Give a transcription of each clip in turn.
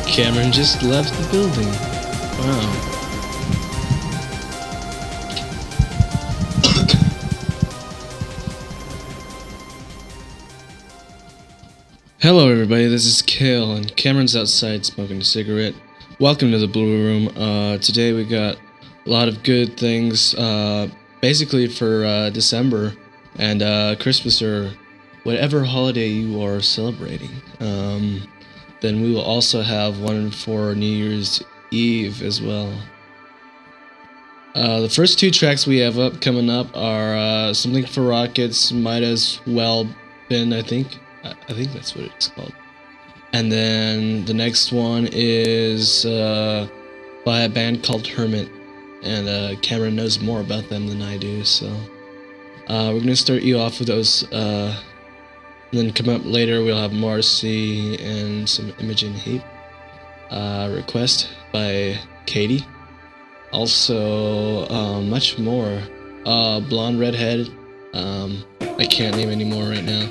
Cameron just left the building. Wow. Hello everybody, this is Kale, and Cameron's outside smoking a cigarette. Welcome to the Blue Room. Today we got a lot of good things, basically for December and Christmas or whatever holiday you are celebrating. Then we will also have one for New Year's Eve as well. The first two tracks we have coming up are Something for Rockets, Might As Well Been, I think that's what it's called. And then the next one is by a band called Hermit, and Cameron knows more about them than I do, so we're going to start you off with those. And then come up later, we'll have Marcy and some Imogen Heap. Request by Katie. Also, much more. Blonde Redhead. I can't name any more right now.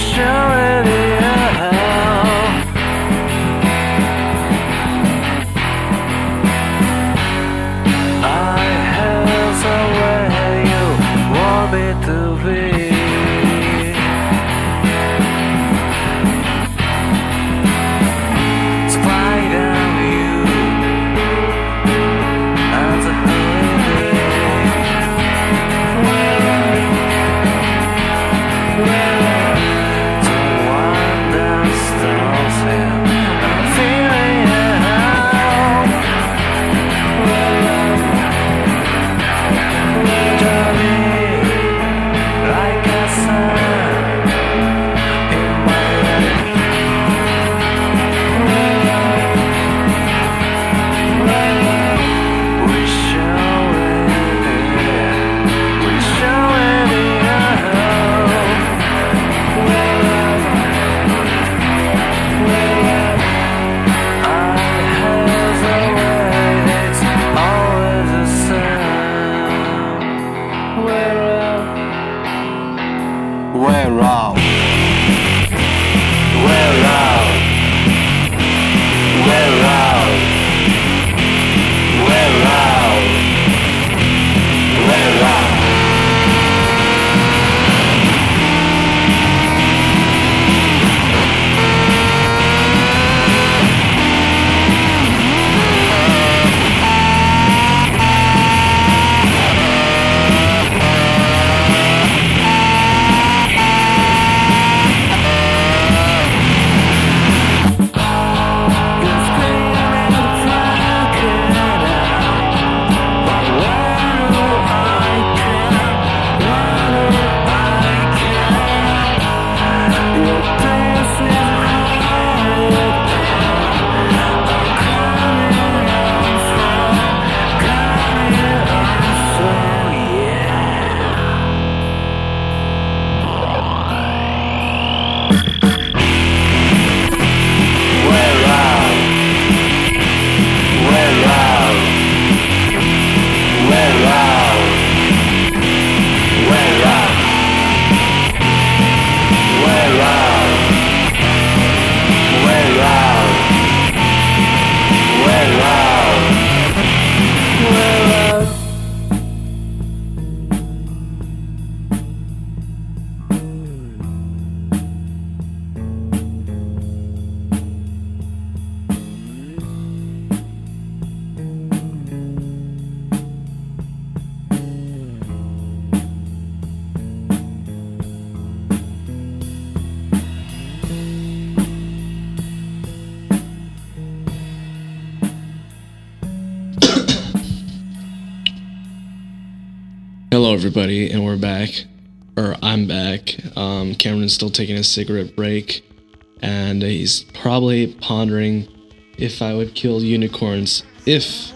Hello, everybody, and we're back. Or I'm back. Cameron's still taking a cigarette break, and he's probably pondering if I would kill unicorns if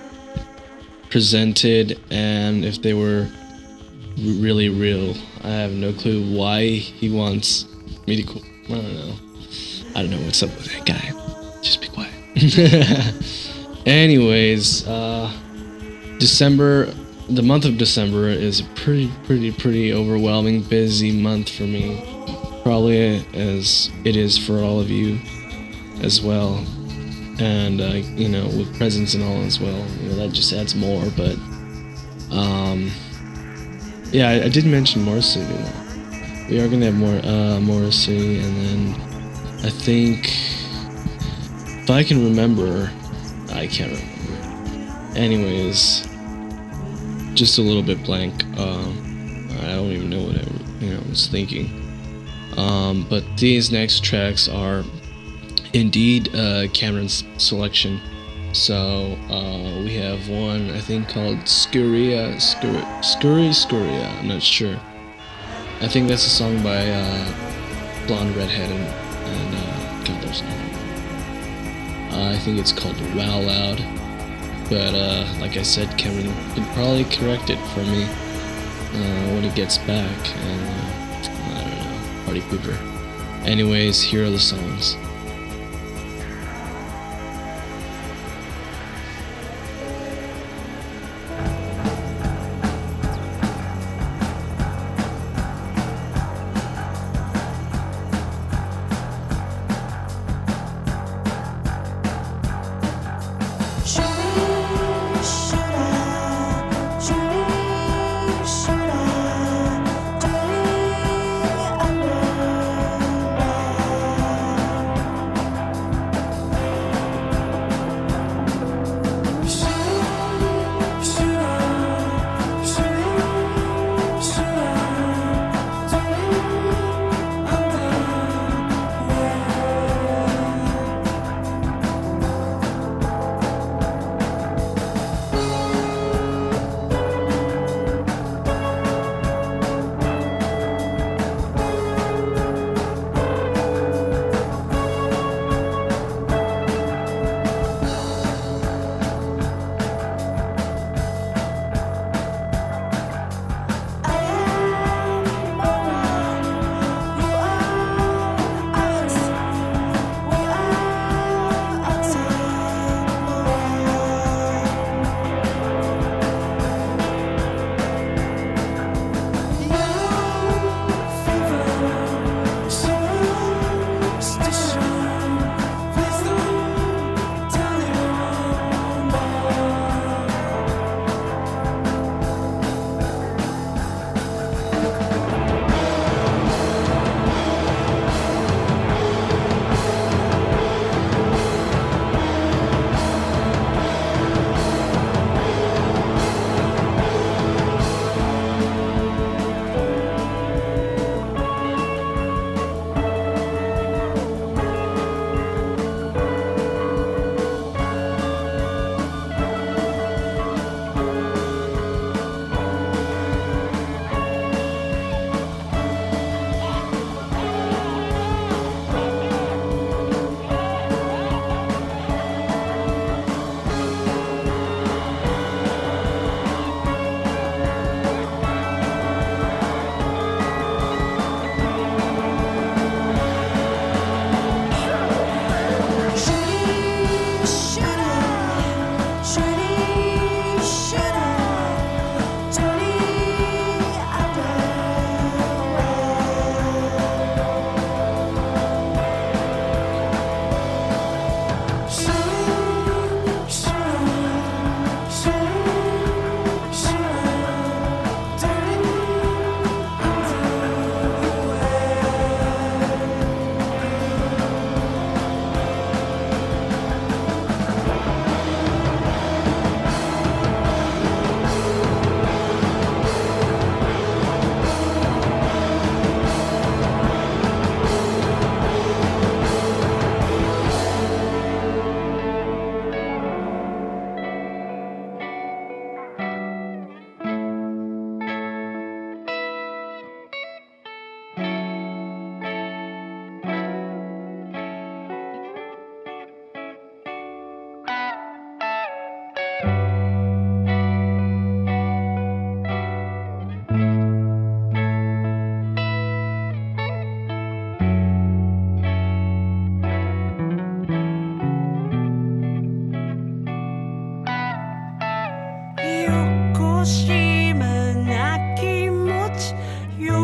presented and if they were really real. I have no clue why he wants me to. I don't know what's up with that guy. Just be quiet. Anyways, the month of December is a pretty overwhelming, busy month for me. Probably as it is for all of you as well. And, with presents and all as well. That just adds more, but, yeah, I did mention Morrissey. We are going to have more, Morrissey, and then I think, if I can remember, I can't remember. Anyways, just a little bit blank. I don't even know what I was thinking. But these next tracks are indeed Cameron's selection. So we have one I think called Skuria. I'm not sure. I think that's a song by Blonde Redhead and God, there's another. I think it's called Wow Loud. But, like I said, Cameron could probably correct it for me when he gets back. And, I don't know, party pooper. Anyways, here are the songs.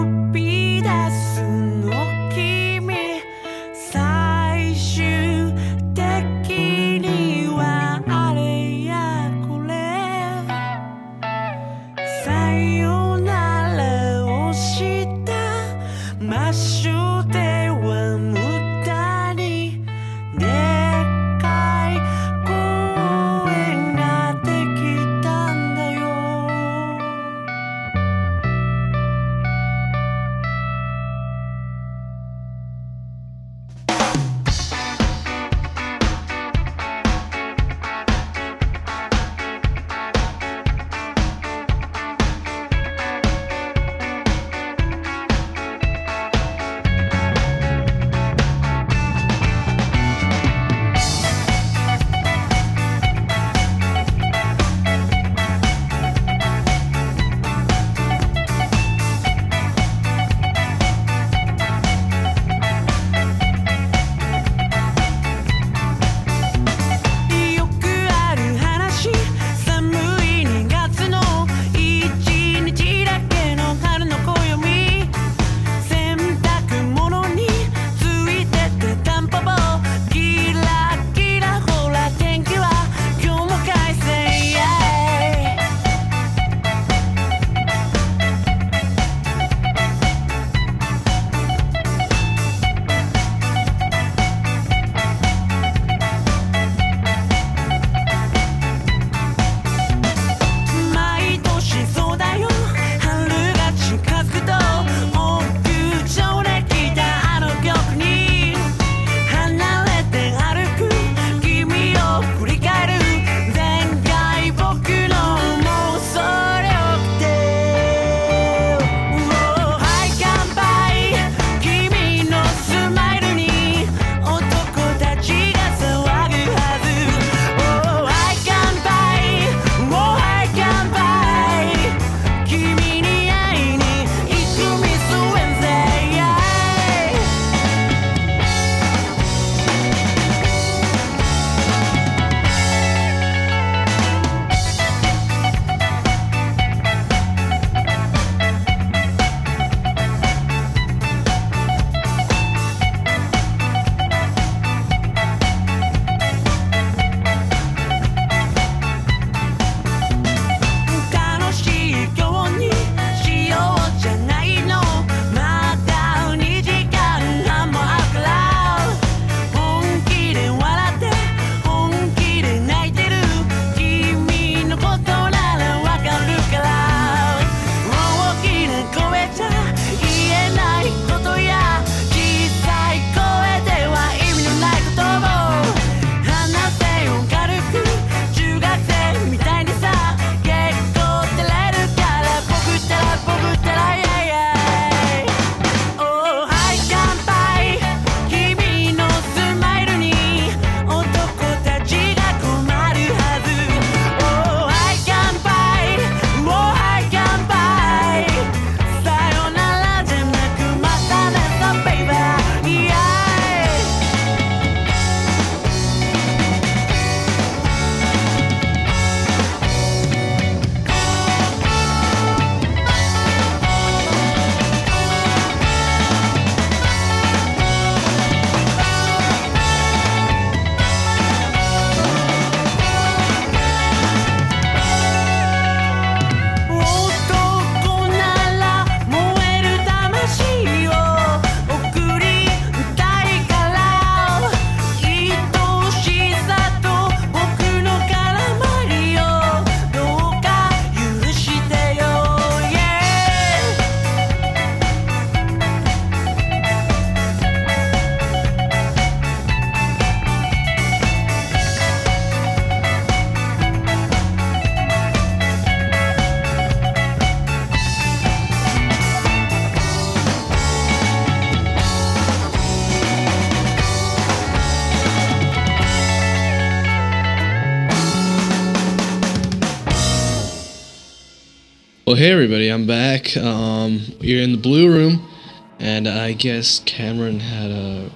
Well, hey everybody, I'm back. You're in the blue room, and I guess Cameron had a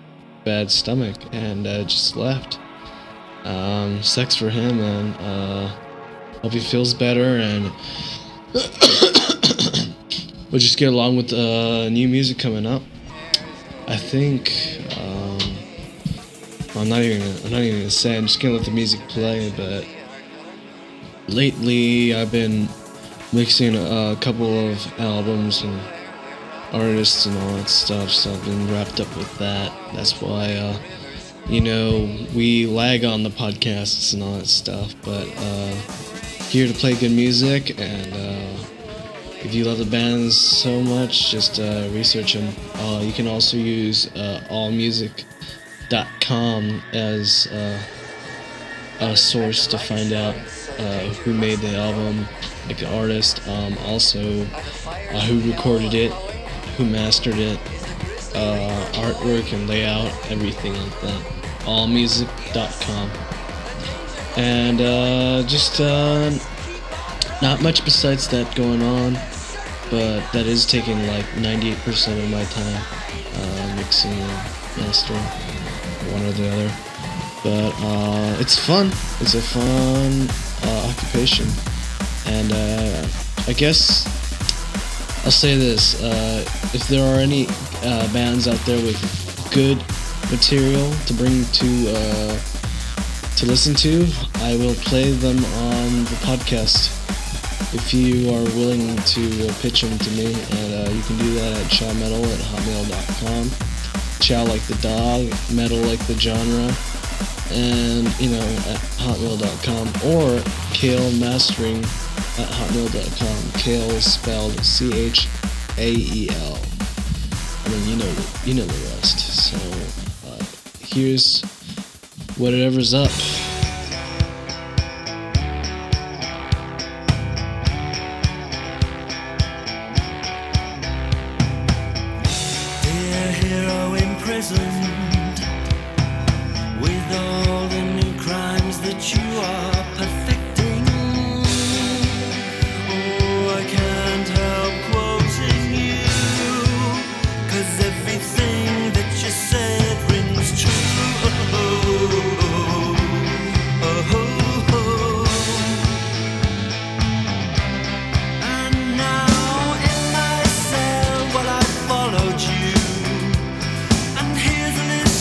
bad stomach and just left. Sucks for him, and hope he feels better. And We'll just get along with new music coming up. I think I'm not even gonna say. I'm just gonna let the music play. But lately, I've been mixing a couple of albums and artists and all that stuff. So I've been wrapped up with that. That's why we lag on the podcasts and all that stuff. But here to play good music, and if you love the bands so much, just research them. You can also use allmusic.com as a source to find out who made the album, like the artist, also who recorded it, who mastered it, artwork and layout, everything like that. Allmusic.com. And just not much besides that going on, but that is taking like 98% of my time, mixing and mastering, one or the other. But it's fun. It's a fun occupation. And I guess I'll say this, if there are any bands out there with good material to bring to listen to, I will play them on the podcast if you are willing to pitch them to me. And you can do that at chowmetal@hotmail.com. Chow like the dog, metal like the genre, and at hotmail.com, or Kale Mastering at hotmail.com. Kale is spelled CHAEL. I mean, you know the rest. So here's whatever's up. Dear hero imprisoned, with all the new crimes that you are perfecting. Oh, I can't help quoting you, 'cause everything that you said rings true. And now in my cell, well, I followed you, and here's a list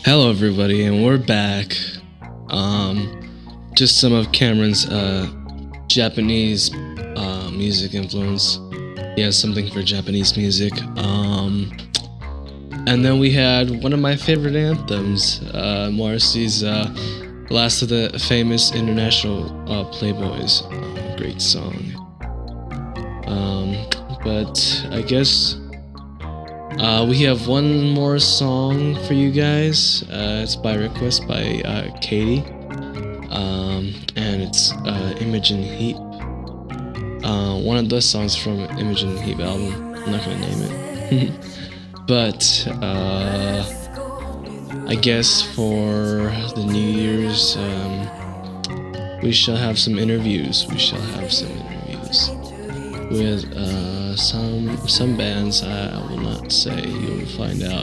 Hello, everybody, and we're back. Just some of Cameron's Japanese music influence. He has something for Japanese music. And then we had one of my favorite anthems, Morrissey's Last of the Famous International Playboys. Great song. But I guess we have one more song for you guys. It's by request by Katie. And it's Imogen Heap. One of the songs from Imogen Heap album. I'm not gonna name it. But I guess for the New Year's, we shall have some interviews. With some bands I will not say. You'll find out.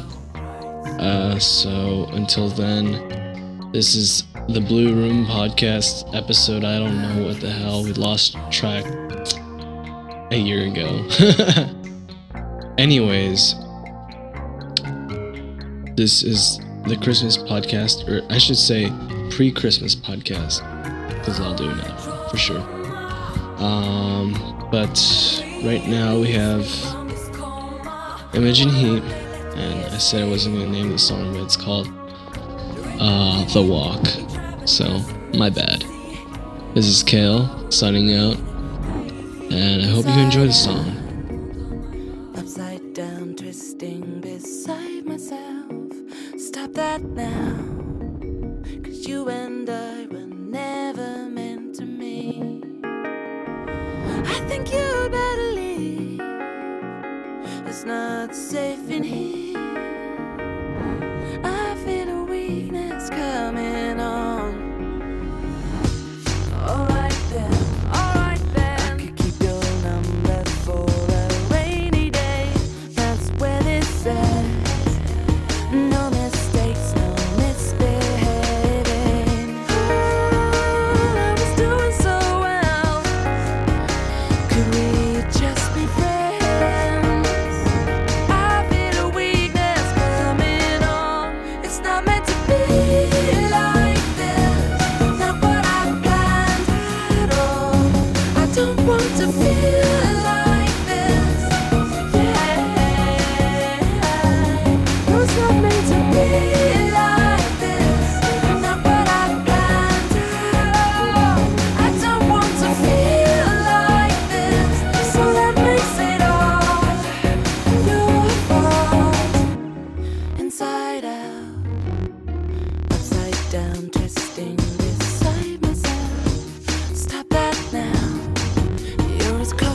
So until then, this is the Blue Room Podcast episode. I don't know what the hell. We lost track a year ago. Anyways, this is the Christmas podcast, or I should say pre-Christmas podcast, because I'll do it now for sure. But right now we have Imogen Heap, and I said I wasn't going to name the song, but it's called The Walk. So, my bad. This is Kale, signing out, and I hope you enjoy the song. Upside down, twisting beside myself. Stop that now, 'cause you and I were never meant to meet. I think you'd better leave. It's not safe in here. I feel a weakness coming on. Alright then, I could keep your number for a rainy day. That's where this said. No mistakes, no misbehaving. Oh, I was doing so well. Could we just be friends? I feel a weakness coming on. It's not meant to be like this. Not what I planned at all. I don't want to feel like this. Yeah, no, it's not meant to be like this. Not what I planned at all. I don't want to feel like this. So that makes it all your fault. Inside out, upside down, twisting beside myself. Stop that now. You're as close